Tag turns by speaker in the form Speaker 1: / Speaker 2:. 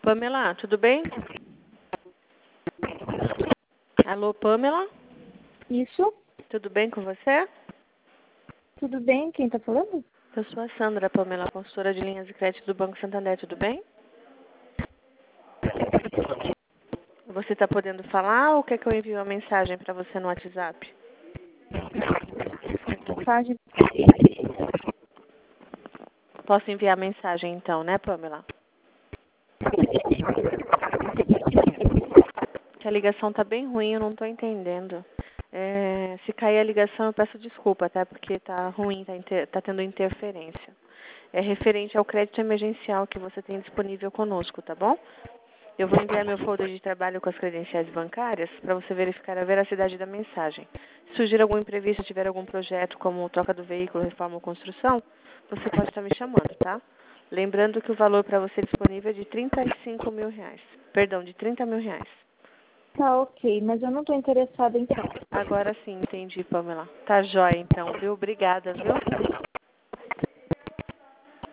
Speaker 1: Pamela, tudo bem? Alô, Pamela?
Speaker 2: Isso?
Speaker 1: Tudo bem com você?
Speaker 2: Tudo bem? Quem tá falando?
Speaker 1: Eu sou a Sandra, Pamela, consultora de linhas de crédito do Banco Santander, tudo bem? Você está podendo falar ou quer que eu envie uma mensagem para você no WhatsApp?
Speaker 2: Mensagem.
Speaker 1: Posso enviar mensagem então, né, Pamela? Que a ligação está bem ruim, eu não estou entendendo. Se cair a ligação, eu peço desculpa, tá? Porque está ruim, tá tendo interferência. É referente ao crédito emergencial que você tem disponível conosco, tá bom? Eu vou enviar meu folder de trabalho com as credenciais bancárias para você verificar a veracidade da mensagem. Se surgir algum imprevisto, tiver algum projeto como troca do veículo, reforma ou construção, você pode estar me chamando, tá? Lembrando que o valor para você disponível é de R$ 35 mil. Perdão, de R$ 30 mil.
Speaker 2: Tá ok, mas eu não tô interessada então.
Speaker 1: Agora sim, entendi, Pamela. Tá jóia então, viu? Obrigada, viu?